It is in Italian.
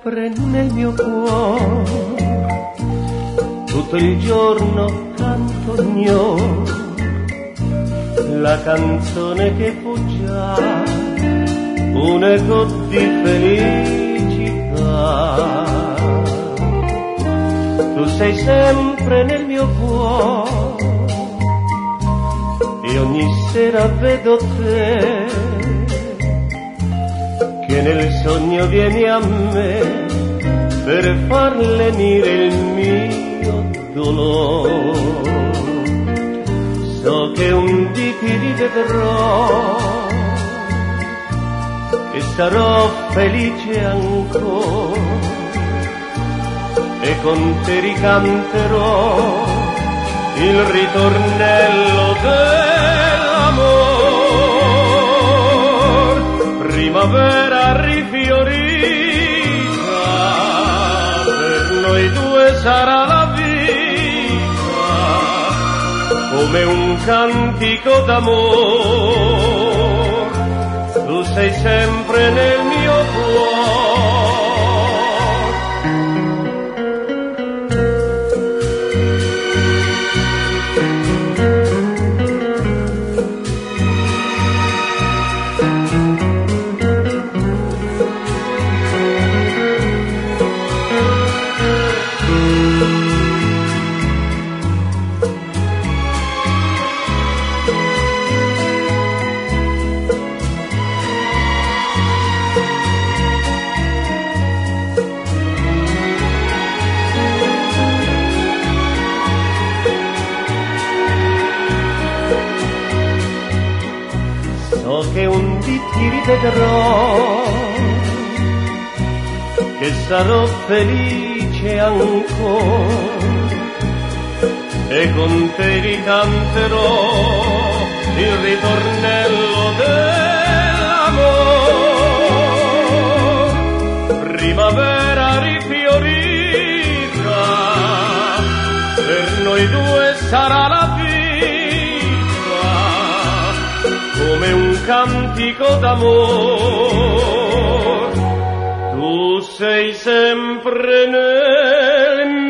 sempre nel mio cuore, tutto il giorno canto ognuno la canzone che fu già un eco di felicità. Tu sei sempre nel mio cuore e ogni sera vedo te, che nel sogno vieni a me per far lenire il mio dolore. So che un dì ti rivedrò e sarò felice ancora, e con te ricanterò il ritornello dell'amor. Primavera rifiorita, per noi due sarà la vita, come un cantico d'amor. Tu sei sempre nel mio cuore. So che un dì ti rivedrò, che sarò felice ancora, e con te ricanterò il ritornello dell'amor. Primavera rifiorita, per noi due sarà la vita, come un cantico d'amor. Tu sei sempre nel